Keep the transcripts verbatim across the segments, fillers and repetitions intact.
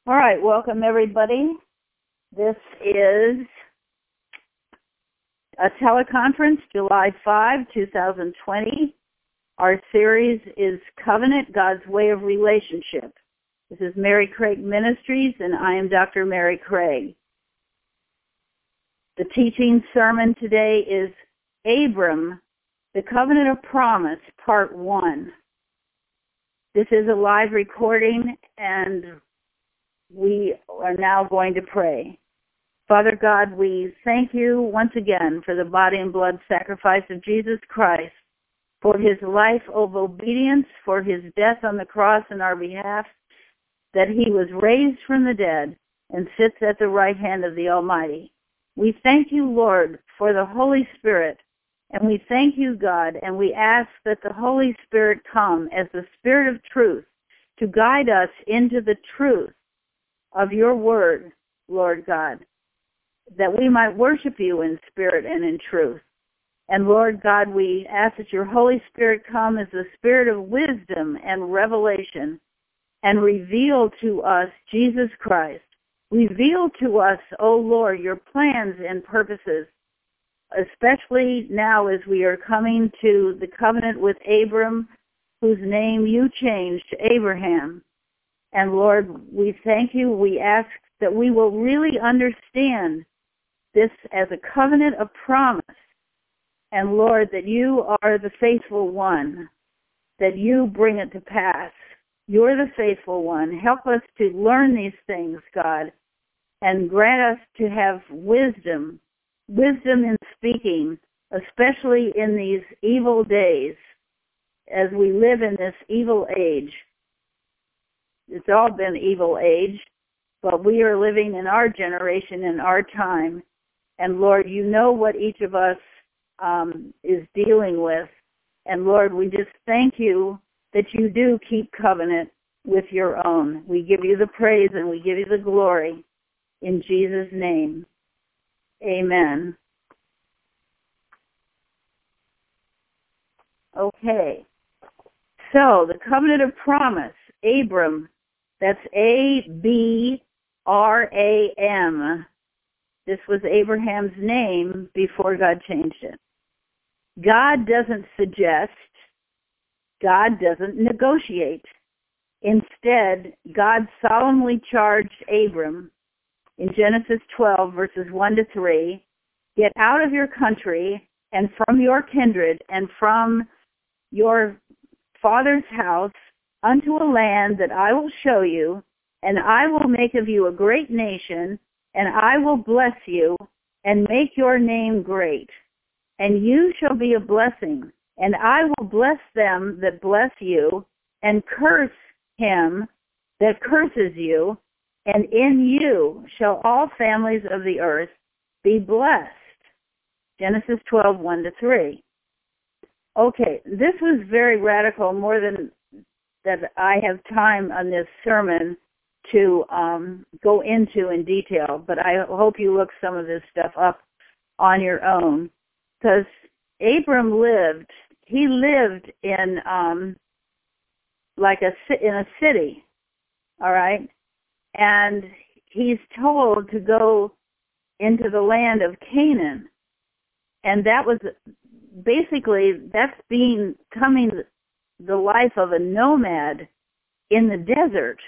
All right, welcome everybody. This is a teleconference, July fifth, twenty twenty. Our series is Covenant, God's Way of Relationship. This is Mary Craig Ministries, and I am Doctor Mary Craig. The teaching sermon today is Abram, the Covenant of Promise, Part one. This is a live recording, and we are now going to pray. Father God, we thank you once again for the body and blood sacrifice of Jesus Christ, for his life of obedience, for his death on the cross in our behalf, that he was raised from the dead and sits at the right hand of the Almighty. We thank you, Lord, for the Holy Spirit, and we thank you, God, and we ask that the Holy Spirit come as the Spirit of truth to guide us into the truth of your word, Lord God, that we might worship you in spirit and in truth. And Lord God, we ask that your Holy Spirit come as the Spirit of wisdom and revelation and reveal to us Jesus Christ. Reveal to us, O Lord, your plans and purposes, especially now as we are coming to the covenant with Abram, whose name you changed to Abraham. And Lord, we thank you. We ask that we will really understand this as a covenant of promise. And Lord, that you are the faithful one, that you bring it to pass. You're the faithful one. Help us to learn these things, God, and grant us to have wisdom, wisdom in speaking, especially in these evil days as we live in this evil age. It's all been evil age, but we are living in our generation, in our time. And Lord, you know what each of us um, is dealing with. And Lord, we just thank you that you do keep covenant with your own. We give you the praise and we give you the glory in Jesus' name. Amen. Okay. So, the covenant of promise, Abram, that's A B R A M. This was Abraham's name before God changed it. God doesn't suggest. God doesn't negotiate. Instead, God solemnly charged Abram in Genesis twelve, verses one to three, get out of your country and from your kindred and from your father's house unto a land that I will show you, and I will make of you a great nation, and I will bless you, and make your name great. And you shall be a blessing, and I will bless them that bless you, and curse him that curses you, and in you shall all families of the earth be blessed. Genesis twelve, one to three. Okay, this was very radical, more than that I have time on this sermon to um, go into in detail, but I hope you look some of this stuff up on your own, because Abram lived, he lived in um, like a in a city, all right, and he's told to go into the land of Canaan, and that was basically, that's being coming the life of a nomad in the desert.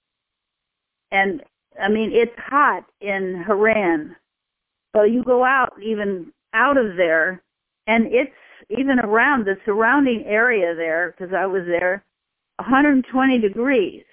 And, I mean, it's hot in Haran. So you go out, even out of there, and it's even around the surrounding area there, because I was there, one hundred twenty degrees.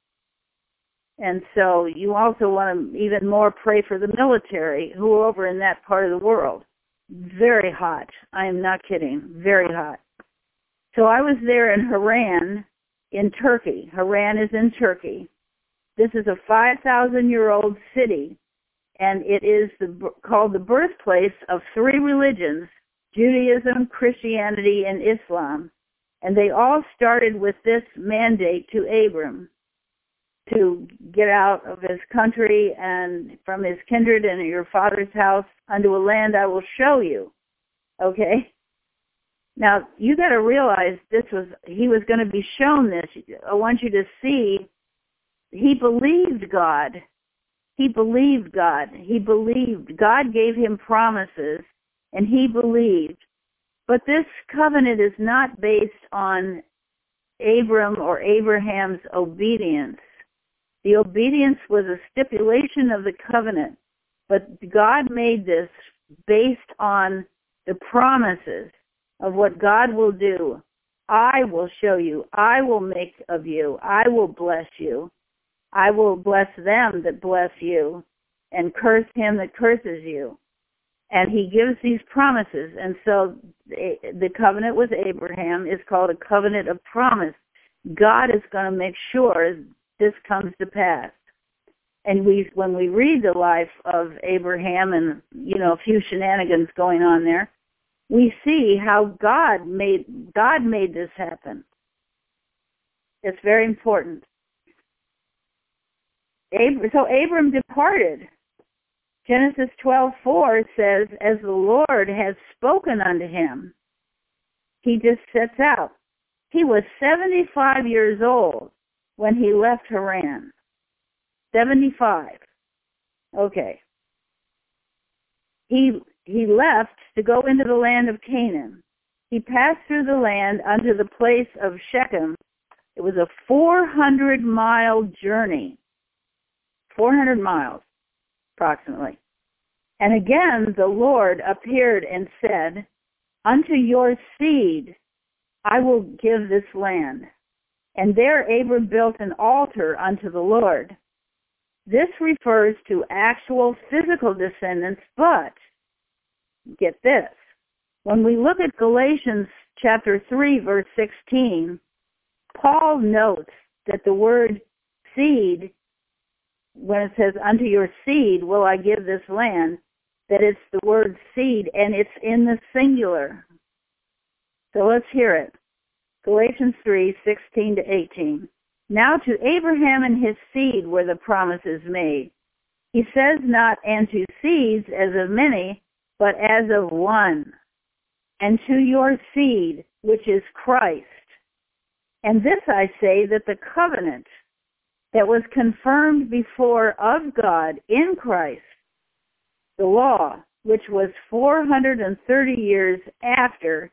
And so you also want to even more pray for the military who are over in that part of the world. Very hot. I am not kidding. Very hot. So I was there in Haran, in Turkey. Haran is in Turkey. This is a five thousand year old city, and it is the, called the birthplace of three religions, Judaism, Christianity, and Islam. And they all started with this mandate to Abram, to get out of his country and from his kindred and your father's house unto a land I will show you. Okay? Now, you got to realize this was, he was going to be shown this. I want you to see he believed God. He believed God. He believed. God gave him promises, and he believed. But this covenant is not based on Abram or Abraham's obedience. The obedience was a stipulation of the covenant, but God made this based on the promises of what God will do. I will show you. I will make of you. I will bless you. I will bless them that bless you and curse him that curses you. And he gives these promises. And so the covenant with Abraham is called a covenant of promise. God is going to make sure this comes to pass. And we, when we read the life of Abraham and, you know, a few shenanigans going on there, we see how God made, God made this happen. It's very important. Ab- so Abram departed. Genesis twelve four says, as the Lord has spoken unto him, he just sets out. He was seventy-five years old when he left Haran. seventy-five. Okay. He he left to go into the land of Canaan. He passed through the land unto the place of Shechem. It was a four hundred mile journey. four hundred miles, approximately. And again the Lord appeared and said, unto your seed I will give this land. And there Abram built an altar unto the Lord. This refers to actual physical descendants, but get this. When we look at Galatians chapter three, verse sixteen, Paul notes that the word seed, when it says, unto your seed will I give this land, that it's the word seed, and it's in the singular. So let's hear it. Galatians three, sixteen to eighteen. Now to Abraham and his seed were the promises made. He says not, and to seeds as of many, but as of one, and to your seed, which is Christ. And this I say, that the covenant that was confirmed before of God in Christ, the law, which was four hundred thirty years after,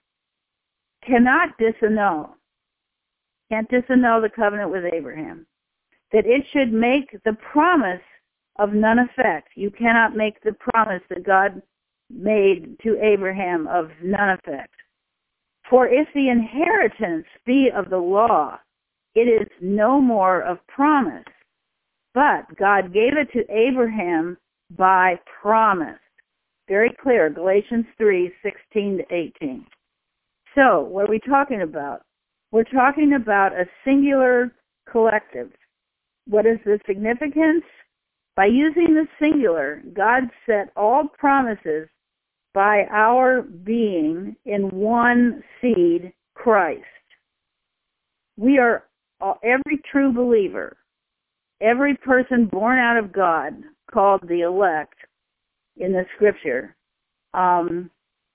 cannot disannul, can't disannul the covenant with Abraham, that it should make the promise of none effect. You cannot make the promise that God made to Abraham of none effect. For if the inheritance be of the law, it is no more of promise, but God gave it to Abraham by promise. Very clear, Galatians three, sixteen to eighteen. So, what are we talking about? We're talking about a singular collective. What is the significance? By using the singular, God set all promises by our being in one seed, Christ. We are, every true believer, every person born out of God, called the elect in the scripture, um,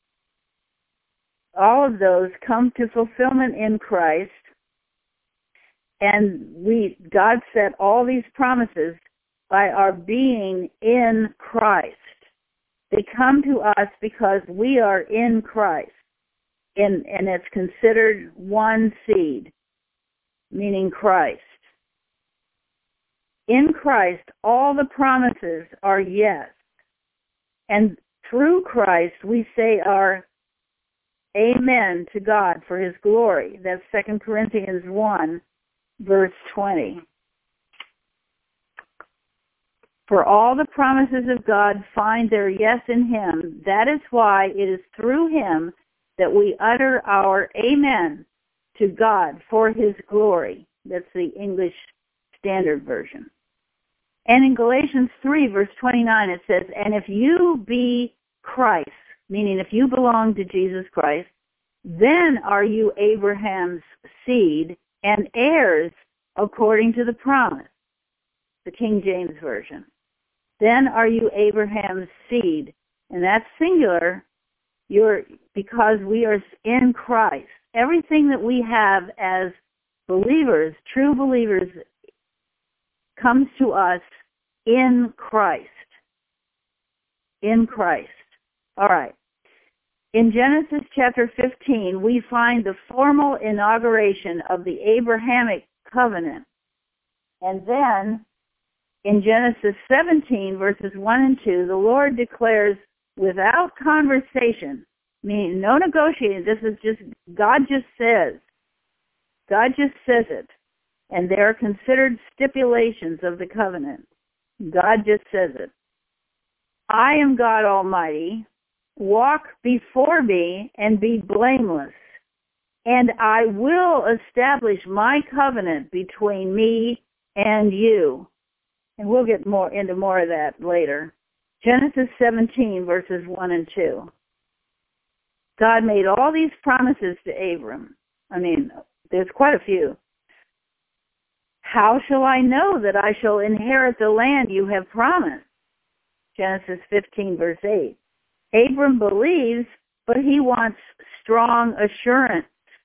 all of those come to fulfillment in Christ, and we God set all these promises by our being in Christ. They come to us because we are in Christ, and, and it's considered one seed, meaning Christ. In Christ, all the promises are yes, and through Christ we say our amen to God for his glory. That's Second Corinthians one, verse twenty. For all the promises of God find their yes in him. That is why it is through him that we utter our amen to God for his glory. That's the English Standard Version. And in Galatians three, verse twenty-nine, it says, and if you be Christ, meaning if you belong to Jesus Christ, then are you Abraham's seed and heirs according to the promise. The King James Version. Then are you Abraham's seed, and that's singular. You're because we are in Christ. Everything that we have as believers, true believers, comes to us in Christ. In Christ. All right. In Genesis chapter fifteen, we find the formal inauguration of the Abrahamic covenant. And then in Genesis seventeen, verses one and two, the Lord declares without conversation, meaning no negotiating, this is just, God just says. God just says it. And they are considered stipulations of the covenant. God just says it. I am God Almighty. Walk before me and be blameless. And I will establish my covenant between me and you. And we'll get more into more of that later. Genesis seventeen, verses one and two. God made all these promises to Abram. I mean, there's quite a few. How shall I know that I shall inherit the land you have promised? Genesis fifteen, verse eight. Abram believes, but he wants strong assurance.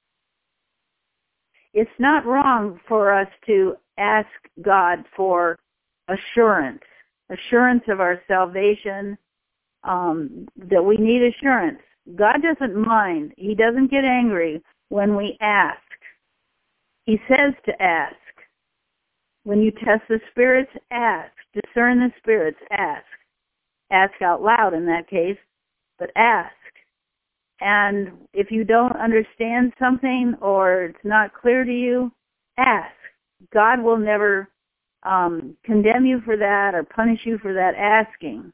It's not wrong for us to ask God for assurance, assurance of our salvation, um, that we need assurance. God doesn't mind. He doesn't get angry when we ask. He says to ask. When you test the spirits, ask. Discern the spirits, ask. Ask out loud in that case, but ask. And if you don't understand something or it's not clear to you, ask. God will never um, condemn you for that or punish you for that asking.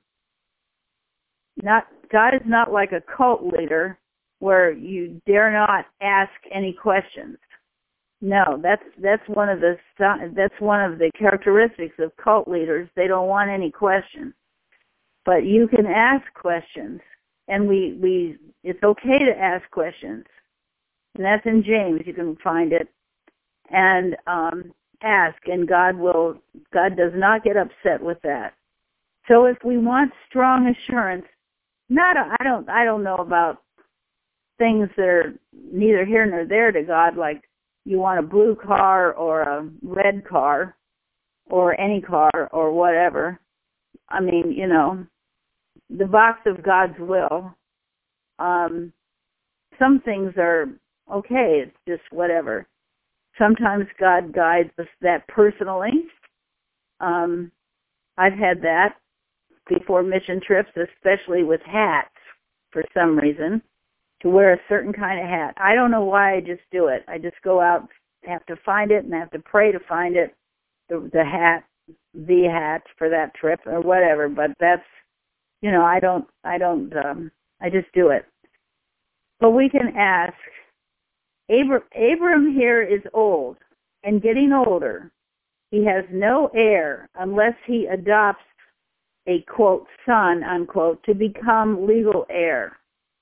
Not God is not like a cult leader where you dare not ask any questions. No, that's that's one of the that's one of the characteristics of cult leaders. They don't want any questions. But you can ask questions, and we we it's okay to ask questions. And that's in James. You can find it. And um, ask, and God will. God does not get upset with that. So if we want strong assurance, not I don't I don't know about things that are neither here nor there to God, like you want a blue car or a red car or any car or whatever. I mean, you know, the box of God's will. Um, some things are okay. It's just whatever. Sometimes God guides us that personally. Um, I've had that before mission trips, especially with hats for some reason, to wear a certain kind of hat. I don't know why, I just do it. I just go out, have to find it, and have to pray to find it, the, the hat, the hat for that trip or whatever. But that's, you know, I don't, I don't, um, I just do it. But we can ask. Abram, Abram here is old and getting older. He has no heir unless he adopts a, quote, son, unquote, to become legal heir.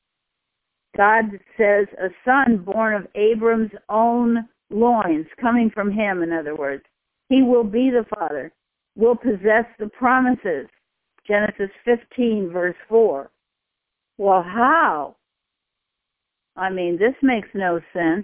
God says a son born of Abram's own loins, coming from him, in other words. He will be the father, will possess the promises. Genesis fifteen, verse four. Well, how? I mean, this makes no sense.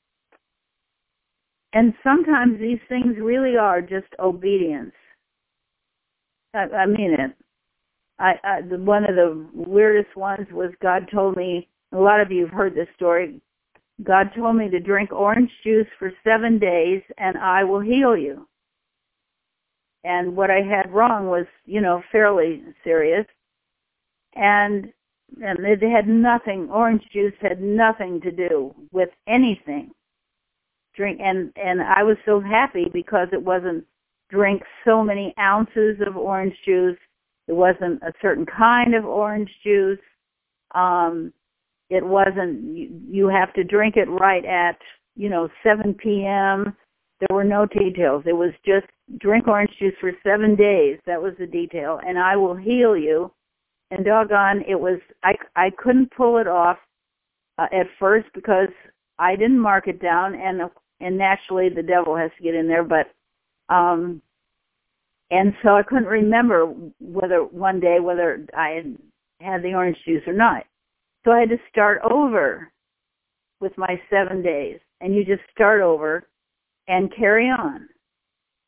And sometimes these things really are just obedience. I, I mean it. I, I, the, one of the weirdest ones was God told me, a lot of you have heard this story, God told me to drink orange juice for seven days and I will heal you. And what I had wrong was, you know, fairly serious. And and it had nothing, orange juice had nothing to do with anything. Drink and, and I was so happy because it wasn't drink so many ounces of orange juice. It wasn't a certain kind of orange juice. Um, it wasn't, you, you have to drink it right at, you know, seven p.m. There were no details. It was just drink orange juice for seven days. That was the detail. And I will heal you. And doggone, it was, I, I couldn't pull it off uh, at first because I didn't mark it down. And, and naturally the devil has to get in there. But, um, and so I couldn't remember whether one day, whether I had had the orange juice or not. So I had to start over with my seven days. And you just start over and carry on.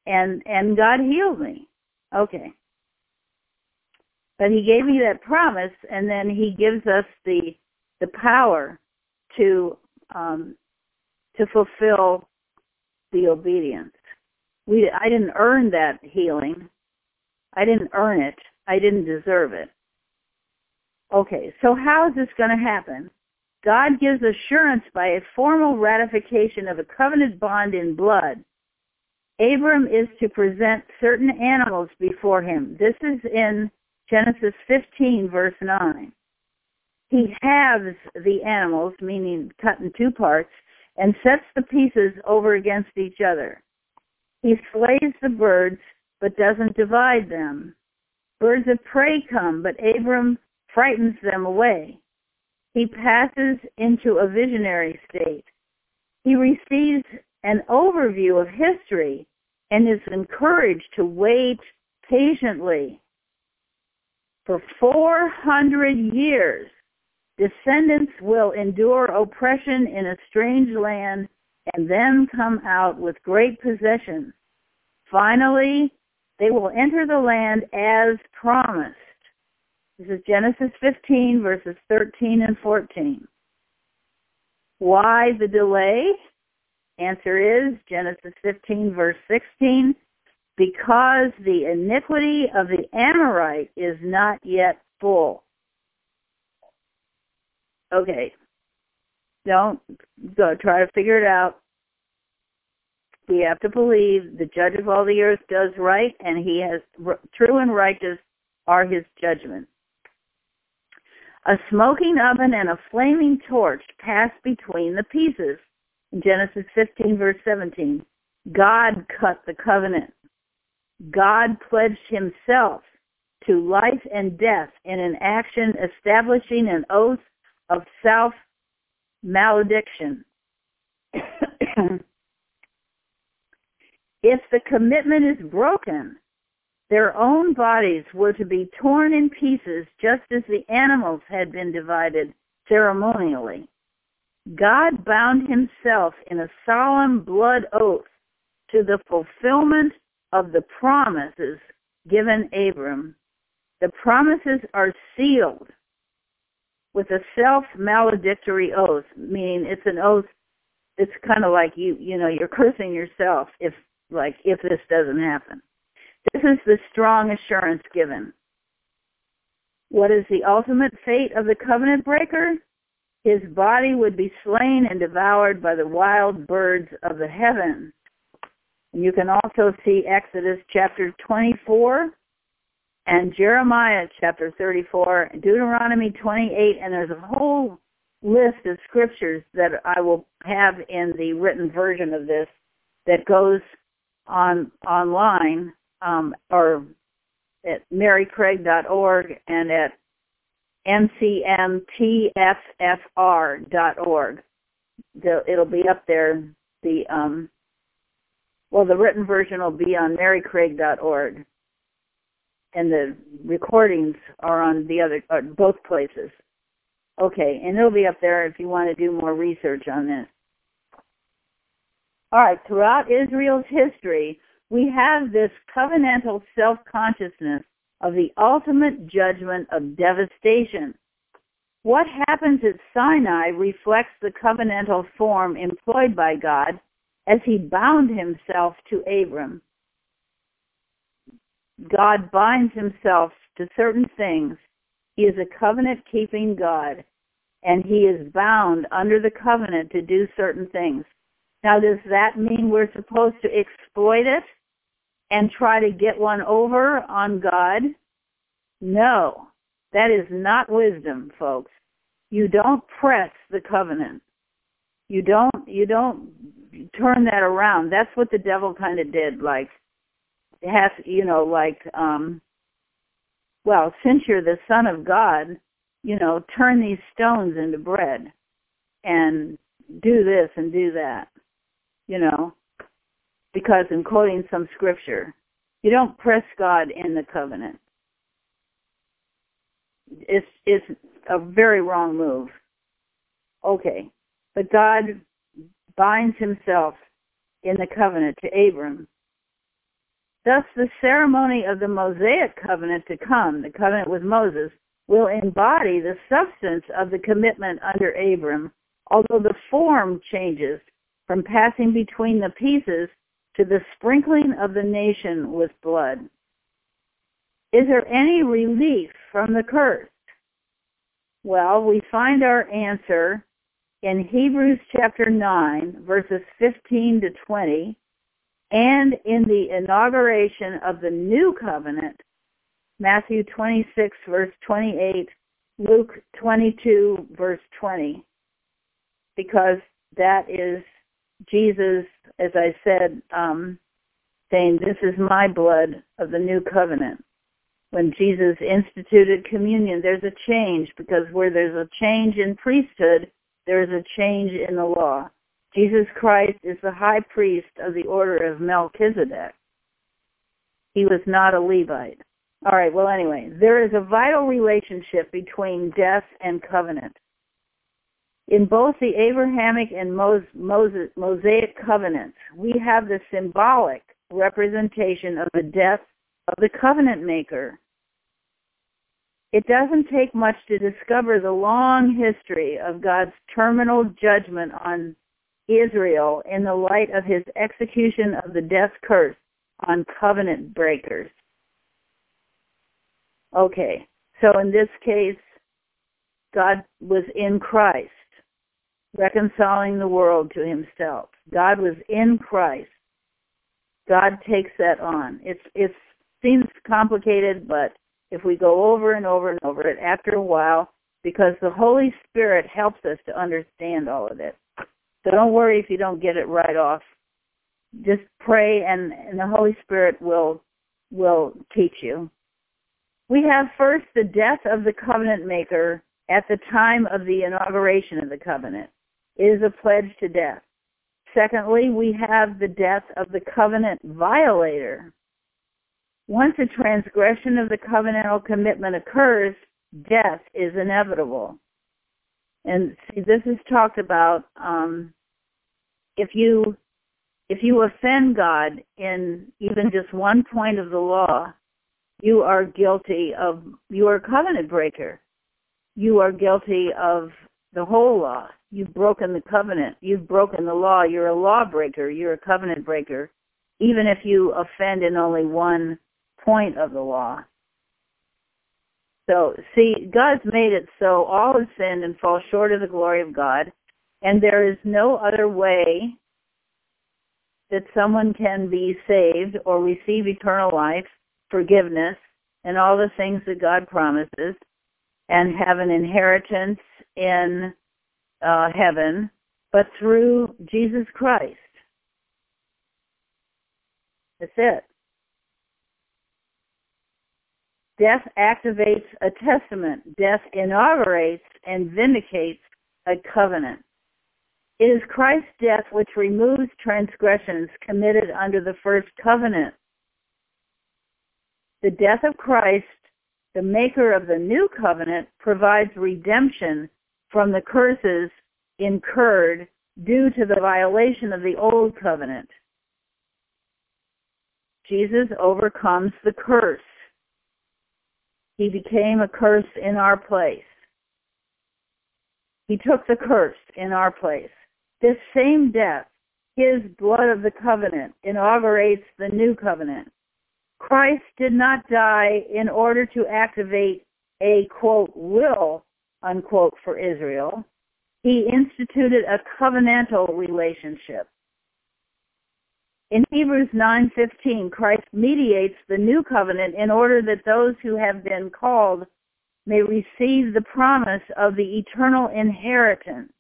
and and God healed me. Okay. But he gave me that promise, and then he gives us the the power to um, to fulfill the obedience. We I didn't earn that healing. I didn't earn it. I didn't deserve it. Okay, so how is this going to happen? God gives assurance by a formal ratification of a covenant bond in blood. Abram is to present certain animals before him. This is in Genesis fifteen, verse nine. He halves the animals, meaning cut in two parts, and sets the pieces over against each other. He slays the birds, but doesn't divide them. Birds of prey come, but Abram frightens them away. He passes into a visionary state. He receives an overview of history and is encouraged to wait patiently. For four hundred years, descendants will endure oppression in a strange land and then come out with great possessions. Finally, they will enter the land as promised. This is Genesis fifteen, verses thirteen and fourteen. Why the delay? Answer is Genesis fifteen, verse sixteen, because the iniquity of the Amorite is not yet full. Okay. Don't go try to figure it out. We have to believe the judge of all the earth does right, and he has true and righteous are his judgments. A smoking oven and a flaming torch pass between the pieces. In Genesis fifteen, verse seventeen, God cut the covenant. God pledged himself to life and death in an action establishing an oath of self-malediction. If the commitment is broken, their own bodies were to be torn in pieces just as the animals had been divided ceremonially. God bound himself in a solemn blood oath to the fulfillment of the promises given Abram. The promises are sealed with a self-maledictory oath, meaning it's an oath. It's kind of like you, you know, you're cursing yourself if, like, if this doesn't happen. This is the strong assurance given. What is the ultimate fate of the covenant breaker? His body would be slain and devoured by the wild birds of the heavens. And you can also see Exodus chapter twenty-four and Jeremiah chapter thirty-four, Deuteronomy twenty-eight, and there's a whole list of scriptures that I will have in the written version of this that goes on online um, or at mary craig dot org and at m c m t f f r dot org. It'll be up there. The um, well, the written version will be on mary craig dot org, and the recordings are on the other, uh, both places. Okay, and it'll be up there if you want to do more research on this. All right, throughout Israel's history, we have this covenantal self-consciousness of the ultimate judgment of devastation. What happens at Sinai reflects the covenantal form employed by God as he bound himself to Abram. God binds himself to certain things. He is a covenant-keeping God, and he is bound under the covenant to do certain things. Now, does that mean we're supposed to exploit it and try to get one over on God? No, that is not wisdom, folks. You don't press the covenant. You don't, you don't turn that around. That's what the devil kind of did, like, it has, you know, like, um, well, since you're the Son of God, you know, turn these stones into bread and do this and do that, you know, because in quoting some scripture, you don't press God in the covenant. It's, it's a very wrong move. Okay, but God binds himself in the covenant to Abram. Thus, the ceremony of the Mosaic covenant to come, the covenant with Moses, will embody the substance of the commitment under Abram, although the form changes from passing between the pieces to the sprinkling of the nation with blood. Is there any relief from the curse? Well, we find our answer in Hebrews chapter nine, verses fifteen to twenty, and in the inauguration of the new covenant, Matthew twenty-six, verse twenty-eight, Luke twenty-two, verse twenty, because that is Jesus, as I said, um, saying, "This is my blood of the new covenant." When Jesus instituted communion, there's a change, because where there's a change in priesthood, there is a change in the law. Jesus Christ is the high priest of the order of Melchizedek. He was not a Levite. All right, well, anyway, there is a vital relationship between death and covenant. In both the Abrahamic and Moses, Mosaic covenants, we have the symbolic representation of the death of the covenant maker. It doesn't take much to discover the long history of God's terminal judgment on Israel in the light of his execution of the death curse on covenant breakers. Okay, so in this case, God was in Christ, reconciling the world to himself. God was in Christ. God takes that on. It's it's seems complicated, but if we go over and over and over it, after a while, because the Holy Spirit helps us to understand all of it. So don't worry if you don't get it right off. Just pray, and, and the Holy Spirit will will teach you. We have first the death of the covenant maker at the time of the inauguration of the covenant. It is a pledge to death. Secondly, we have the death of the covenant violator. Once a transgression of the covenantal commitment occurs, death is inevitable. And see, this is talked about um, if you if you offend God in even just one point of the law, you are guilty of, you are a covenant breaker. You are guilty of the whole law. You've broken the covenant. You've broken the law. You're a lawbreaker. You're a covenant breaker, even if you offend in only one point of the law. So, see, God's made it so all have sinned and fall short of the glory of God, and there is no other way that someone can be saved or receive eternal life, forgiveness, and all the things that God promises, and have an inheritance in uh, heaven, but through Jesus Christ. That's it. Death activates a testament. Death inaugurates and vindicates a covenant. It is Christ's death which removes transgressions committed under the first covenant. The death of Christ, the maker of the new covenant, provides redemption from the curses incurred due to the violation of the old covenant. Jesus overcomes the curse. He became a curse in our place. He took the curse in our place. This same death, his blood of the covenant, inaugurates the new covenant. Christ did not die in order to activate a, quote, will, unquote, for Israel. He instituted a covenantal relationship. In Hebrews nine fifteen, Christ mediates the new covenant in order that those who have been called may receive the promise of the eternal inheritance.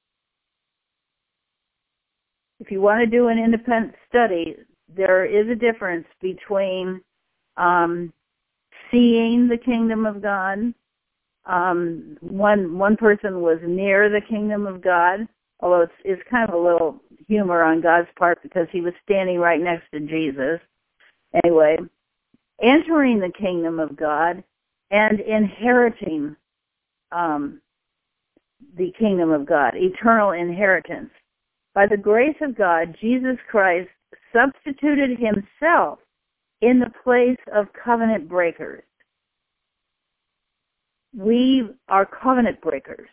If you want to do an independent study, there is a difference between um, seeing the kingdom of God. Um, one one person was near the kingdom of God, although it's, it's kind of a little humor on God's part because he was standing right next to Jesus. Anyway, entering the kingdom of God and inheriting um, the kingdom of God, eternal inheritance. By the grace of God, Jesus Christ substituted himself in the place of covenant breakers. We are covenant breakers.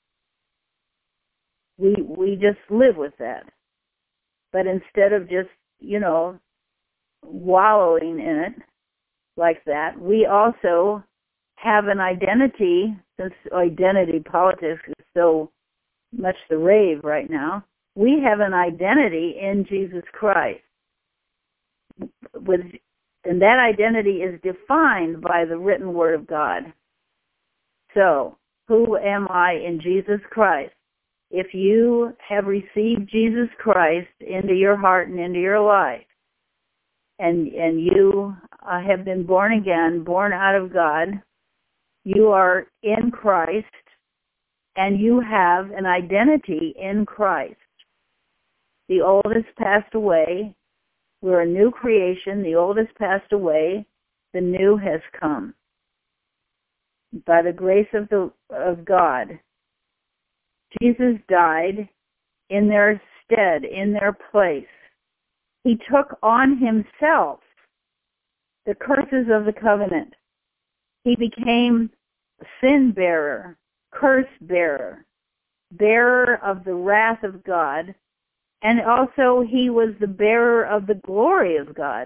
We we just live with that. But instead of just, you know, wallowing in it like that, we also have an identity, since identity politics is so much the rave right now. We have an identity in Jesus Christ. With, and that identity is defined by the written word of God. So, who am I in Jesus Christ? If you have received Jesus Christ into your heart and into your life, and and you uh, have been born again, born out of God, you are in Christ, and you have an identity in Christ. The old has passed away. We're a new creation. The old has passed away. The new has come. By the grace of the of God, Jesus died in their stead, in their place. He took on himself the curses of the covenant. He became sin bearer, curse bearer, bearer of the wrath of God, and also he was the bearer of the glory of God.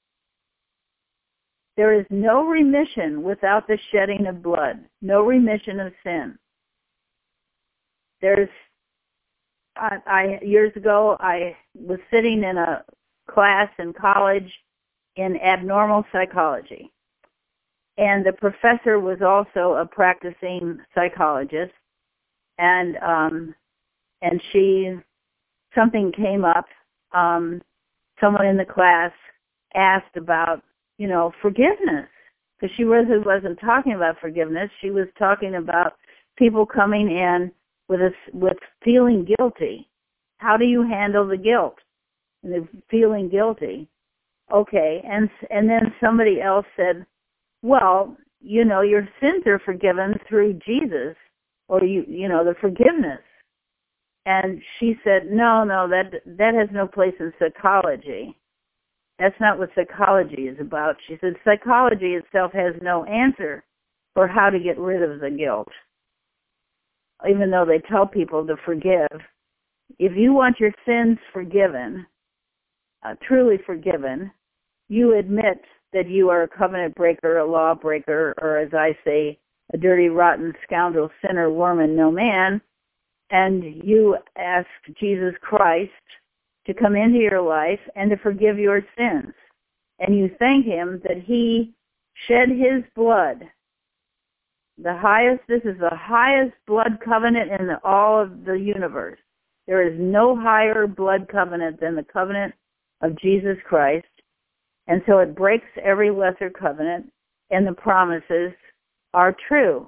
There is no remission without the shedding of blood, no remission of sin. There's, I, I years ago, I was sitting in a class in college in abnormal psychology, and the professor was also a practicing psychologist, and um, and she, something came up. Um, someone in the class asked about, you know, forgiveness, because she really wasn't talking about forgiveness. She was talking about people coming in with a, with feeling guilty. How do you handle the guilt? And the feeling guilty. Okay, and and then somebody else said, well, you know, your sins are forgiven through Jesus, or you you know, the forgiveness. And she said, no, no, that that has no place in psychology. That's not what psychology is about. She said, psychology itself has no answer for how to get rid of the guilt. Even though they tell people to forgive, if you want your sins forgiven, uh, truly forgiven, you admit that you are a covenant breaker, a law breaker, or as I say, a dirty, rotten scoundrel, sinner, worm, and no man, and you ask Jesus Christ to come into your life and to forgive your sins. And you thank him that he shed his blood. The highest, this is the highest blood covenant in the, all of the universe. There is no higher blood covenant than the covenant of Jesus Christ. And so it breaks every lesser covenant, and the promises are true.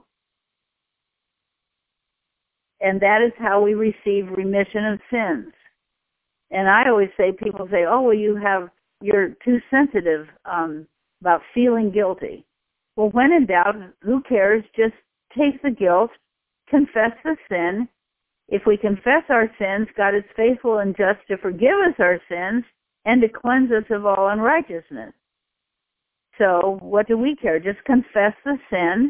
And that is how we receive remission of sins. And I always say, people say, oh, well, you have, you're too sensitive um, about feeling guilty. Well, when in doubt, who cares? Just take the guilt, confess the sin. If we confess our sins, God is faithful and just to forgive us our sins and to cleanse us of all unrighteousness. So what do we care? Just confess the sin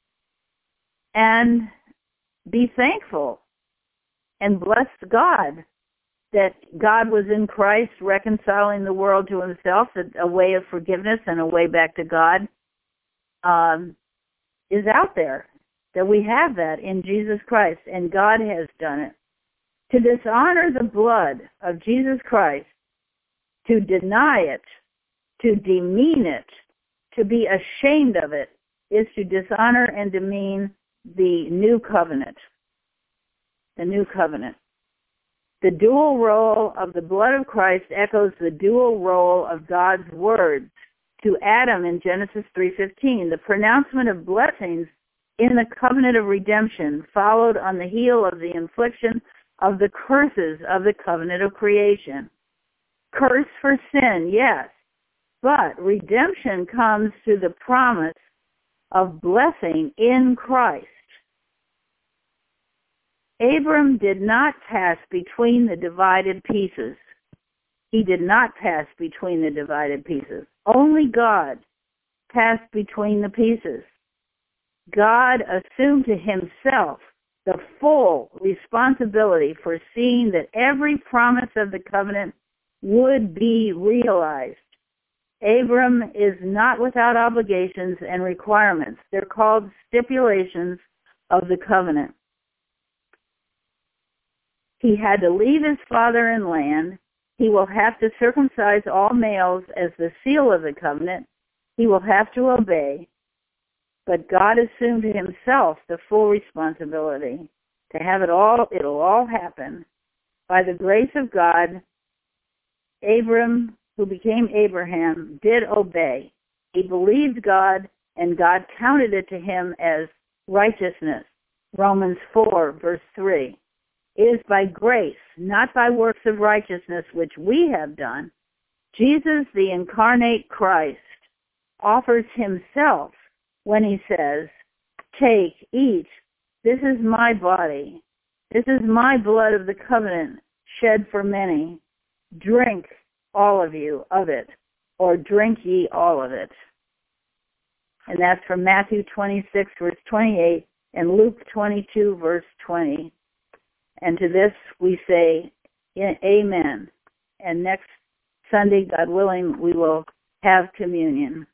and be thankful and bless God that God was in Christ reconciling the world to himself, that a way of forgiveness and a way back to God um, is out there, that we have that in Jesus Christ, and God has done it. To dishonor the blood of Jesus Christ, to deny it, to demean it, to be ashamed of it, is to dishonor and demean the new covenant. The new covenant. The dual role of the blood of Christ echoes the dual role of God's words to Adam in Genesis three fifteen. The pronouncement of blessings in the covenant of redemption followed on the heel of the infliction of the curses of the covenant of creation. Curse for sin, yes, but redemption comes through the promise of blessing in Christ. Abram did not pass between the divided pieces. He did not pass between the divided pieces. Only God passed between the pieces. God assumed to himself the full responsibility for seeing that every promise of the covenant would be realized. Abram is not without obligations and requirements. They're called stipulations of the covenant. He had to leave his father and land. He will have to circumcise all males as the seal of the covenant. He will have to obey. But God assumed to himself the full responsibility to have it all, it'll all happen. By the grace of God, Abram, who became Abraham, did obey. He believed God, and God counted it to him as righteousness. Romans four, verse three. It is by grace, not by works of righteousness, which we have done. Jesus, the incarnate Christ, offers himself when he says, take, eat, this is my body. This is my blood of the covenant shed for many. Drink, all of you, of it, or drink ye all of it. And that's from Matthew twenty-six, verse twenty-eight, and Luke twenty-two, verse twenty. And to this we say, amen. And next Sunday, God willing, we will have communion.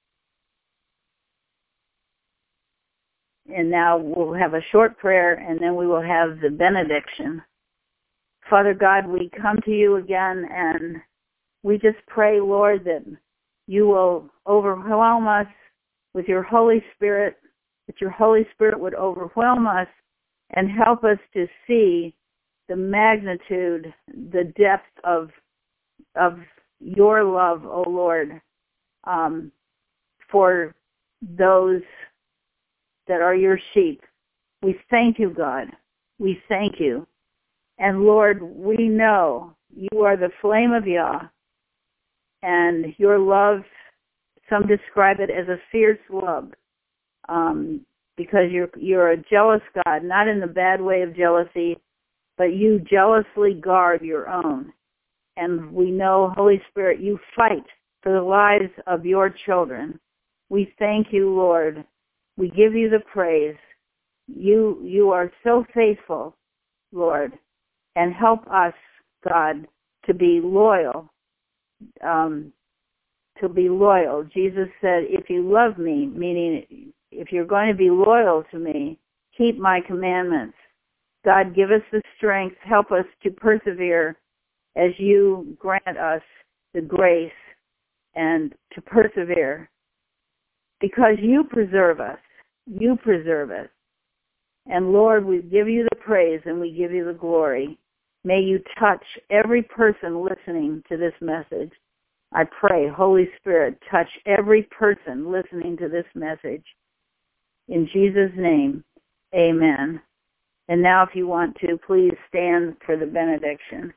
And now we'll have a short prayer, and then we will have the benediction. Father God, we come to you again, and we just pray, Lord, that you will overwhelm us with your Holy Spirit, that your Holy Spirit would overwhelm us and help us to see the magnitude, the depth of of your love, O Lord, um, for those that are your sheep. We thank you, God. We thank you. And Lord, we know you are the flame of Yah, and your love, some describe it as a fierce love, um, because you're you're a jealous God, not in the bad way of jealousy, but you jealously guard your own. And we know, Holy Spirit, you fight for the lives of your children. We thank you, Lord. We give you the praise. You you are so faithful, Lord, and help us, God, to be loyal. Um, to be loyal. Jesus said, if you love me, meaning if you're going to be loyal to me, keep my commandments. God, give us the strength. Help us to persevere as you grant us the grace and to persevere, because you preserve us. You preserve us. And Lord, we give you the praise and we give you the glory. May you touch every person listening to this message. I pray, Holy Spirit, touch every person listening to this message. In Jesus' name, amen. And now if you want to, please stand for the benediction.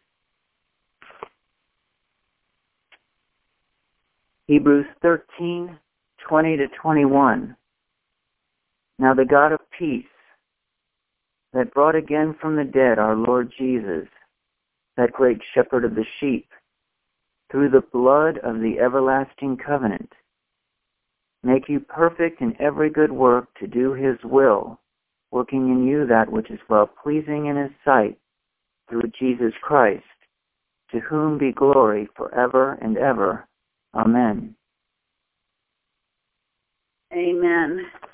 Hebrews thirteen, twenty to twenty-one. Now the God of peace, that brought again from the dead our Lord Jesus, that great shepherd of the sheep, through the blood of the everlasting covenant, make you perfect in every good work to do his will, working in you that which is well-pleasing in his sight, through Jesus Christ, to whom be glory forever and ever. Amen. Amen.